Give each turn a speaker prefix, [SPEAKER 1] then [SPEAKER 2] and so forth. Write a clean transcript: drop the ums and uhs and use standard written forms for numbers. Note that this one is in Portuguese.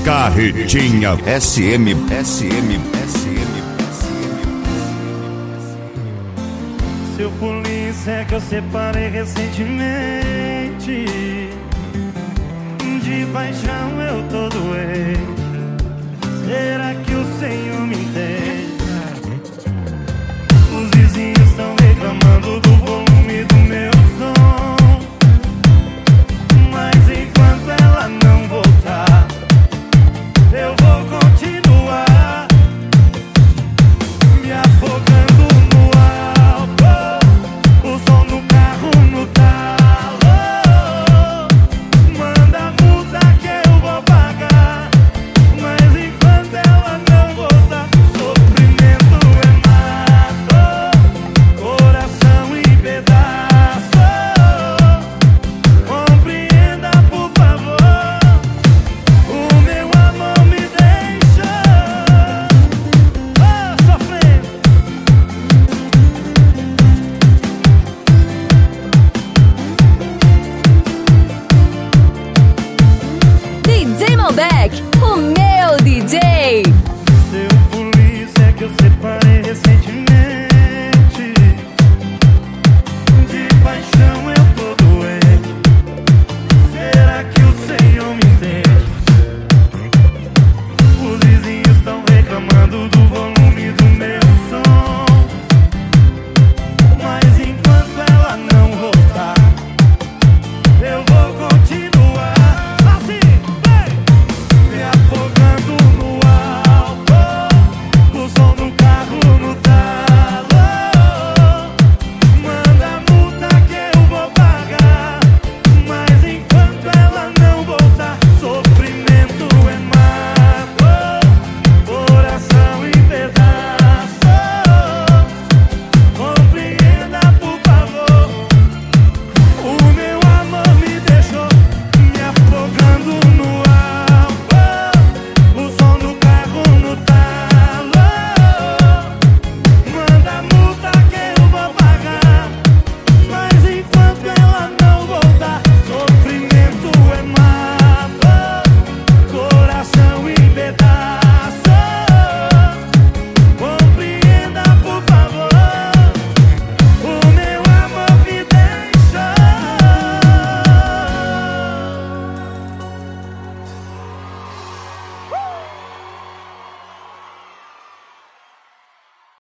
[SPEAKER 1] Carretinha SM.
[SPEAKER 2] Seu polícia é que eu separei recentemente. De paixão eu tô doente. Será que o Senhor me entende? Os vizinhos estão reclamando do volume do meu som, mas enquanto ela não voltar, eu vou continuar me afogando no álcool, o som do carro no talo. Manda a multa que eu vou pagar, mas enquanto ela não voltar, sofrimento é mato, coração em pedaço. Compreenda, por favor, o meu amor me deixa sofrendo.
[SPEAKER 3] DJ Malbec, o meu DJ.